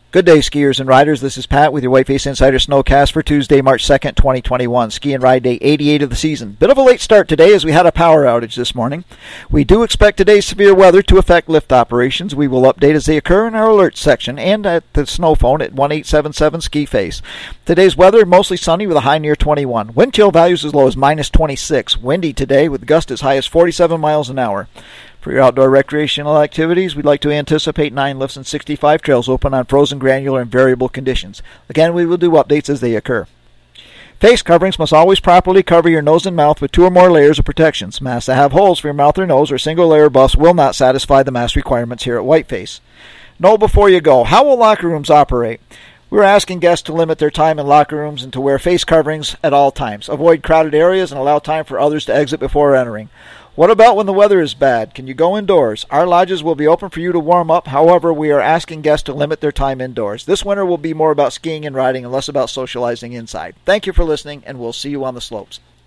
Good day, skiers and riders. This is Pat with your Whiteface Insider Snowcast for Tuesday, March 2nd, 2021. Ski and ride day 88 of the season. Bit of a late start today as we had a power outage this morning. We do expect today's severe weather to affect lift operations. We will update as they occur in our alerts section and at the snow phone at 1-877 Ski Face. Today's weather mostly sunny with a high near 21. Wind chill values as low as minus 26. Windy today with gusts as high as 47 miles an hour. For your outdoor recreational activities, we'd like to anticipate 9 lifts and 65 trails open on frozen, granular, and variable conditions. Again, we will do updates as they occur. Face coverings must always properly cover your nose and mouth with 2 or more layers of protections. Masks that have holes for your mouth or nose or single-layer buffs will not satisfy the mask requirements here at Whiteface. Know before you go, how will locker rooms operate? We're asking guests to limit their time in locker rooms and to wear face coverings at all times. Avoid crowded areas and allow time for others to exit before entering. What about when the weather is bad? Can you go indoors? Our lodges will be open for you to warm up. However, we are asking guests to limit their time indoors. This winter will be more about skiing and riding and less about socializing inside. Thank you for listening, and we'll see you on the slopes.